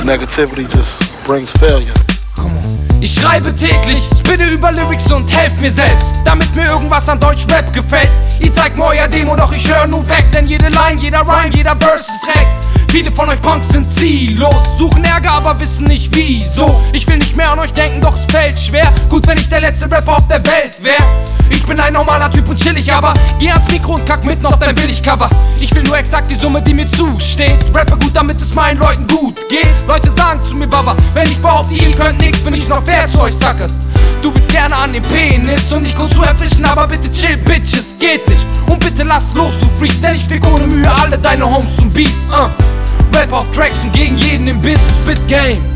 negativity just brings failure. Ich schreibe täglich, spitte über Lyrics und helf mir selbst, damit mir irgendwas an Deutsch-Rap gefällt. Ihr zeigt mir euer Demo, doch ich höre nur weg, denn jede Line, jeder Rhyme, jeder Verse ist Dreck. Viele von euch Punks sind ziellos, suchen Ärger, aber wissen nicht wieso. Ich will nicht mehr an euch denken, doch es fällt schwer. Gut, wenn ich der letzte Rapper auf der Welt wär. Ich bin ein normaler Typ und chillig, aber geh ans Mikro und kack mitten auf dein Billigcover. Ich will nur exakt die Summe, die mir zusteht. Rappe gut, damit es meinen Leuten gut geht. Leute sagen zu mir, Baba, wenn ich behaupte, ihr könnt nix, bin ich noch fair zu euch, Suckers. Du willst gerne an den Penis und dich kurz zu erfrischen, aber bitte chill, Bitches, geht nicht. Und bitte lass los, du Freak, denn ich fick ohne Mühe alle deine Homes zum Beat. Rap auf Tracks und gegen jeden im Business Spit Game.